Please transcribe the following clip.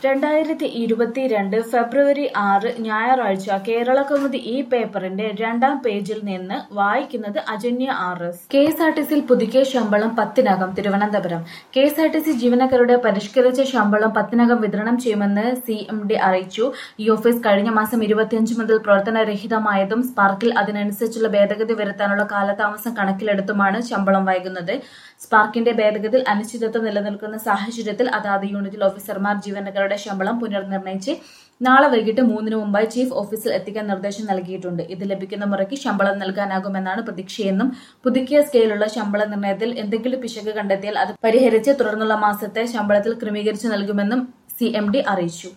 2022 ഫെബ്രുവരി 6 ഞായറാഴ്ച കേരളകൗമുദി ഈ പേപ്പറിന്റെ 2-ാം പേജിൽ നിന്ന് വായിക്കുന്നത് അജന്യ RS. കെഎസ്ആർടിസിയിൽ പുതുക്കിയ ശമ്പളം 10-നകം തിരുവനന്തപുരം. കെഎസ്ആർടിസി ജീവനക്കാരുടെ പരിഷ്കരിച്ച ശമ്പളം 10-നകം വിതരണം ചെയ്യുമെന്ന് CMD അറിയിച്ചു. ഈ ഓഫീസ് കഴിഞ്ഞ മാസം 25 മുതൽ പ്രവർത്തനരഹിതമായതും സ്പാർക്കിൽ അതിനനുസരിച്ചുള്ള ഭേദഗതി വരുത്താനുള്ള കാലതാമസം കണക്കിലെടുത്തുമാണ് ശമ്പളം വൈകുന്നത്. സ്പാർക്കിന്റെ ഭേദഗതിയിൽ അനിശ്ചിതത്വം നിലനിൽക്കുന്ന സാഹചര്യത്തിൽ അതാത് യൂണിറ്റിൽ ഓഫീസർമാർ ജീവനക്കാരുടെ ശമ്പളം പുനർനിർണയിച്ച് നാളെ വൈകിട്ട് 3-ന് മുമ്പായി ചീഫ് ഓഫീസിൽ എത്തിക്കാൻ നിർദ്ദേശം നൽകിയിട്ടുണ്ട്. ഇത് ലഭിക്കുന്ന മുറയ്ക്ക് ശമ്പളം നൽകാനാകുമെന്നാണ് പ്രതീക്ഷയെന്നും പുതുക്കിയ സ്കെയിലുള്ള ശമ്പള നിർണയത്തിൽ എന്തെങ്കിലും പിശക് കണ്ടെത്തിയാൽ അത് പരിഹരിച്ച് തുടർന്നുള്ള മാസത്തെ ശമ്പളത്തിൽ ക്രമീകരിച്ച് നൽകുമെന്നും CMD അറിയിച്ചു.